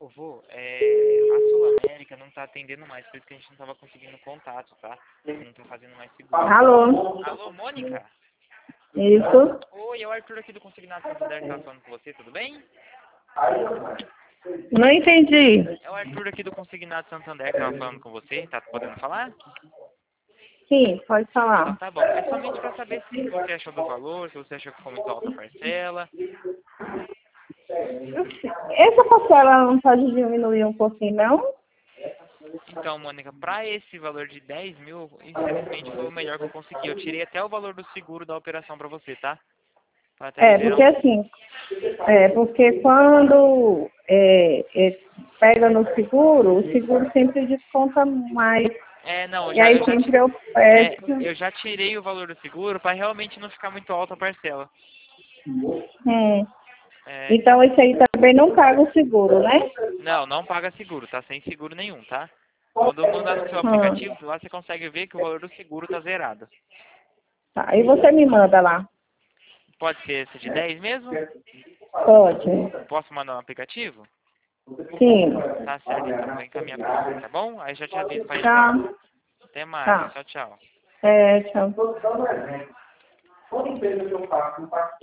Vô, a Sul América não tá atendendo mais, por isso que a gente não tava conseguindo contato, tá? Não tá fazendo mais seguro. Alô? Alô, Mônica? Isso? Oi, é o Arthur aqui do Consignado Santander que tá falando com você, tudo bem? Não entendi. É o Arthur aqui do Consignado Santander que tava falando com você, tá podendo falar? Sim, pode Então falar. tá bom, é somente pra saber se você achou do valor, se você achou que ficou muito alta a parcela. Essa parcela não pode diminuir um pouquinho, não? Então, Mônica, pra esse valor de 10 mil, infelizmente foi o melhor que eu consegui. Eu tirei até o valor do seguro da operação pra você, tá? Pra até liberar Porque assim, porque quando pega no seguro, o seguro sempre desconta mais. Não, E aí sempre eu peço. eu já tirei o valor do seguro pra realmente não ficar muito alta a parcela. Hum. É, Então esse aí também não paga o seguro, né? não paga seguro, tá sem seguro nenhum, tá? Quando eu mandar no seu Hum. aplicativo, lá você consegue ver que o valor do seguro tá zerado. Tá. Aí você me manda lá. Pode ser esse de 10 mesmo? Pode. Posso mandar no aplicativo? Sim. Tá certo, então vou encaminhar pra você, tá bom? Aí já te aviso pra ir Tá. embora. Até mais, Tá. tchau, tchau. Tchau.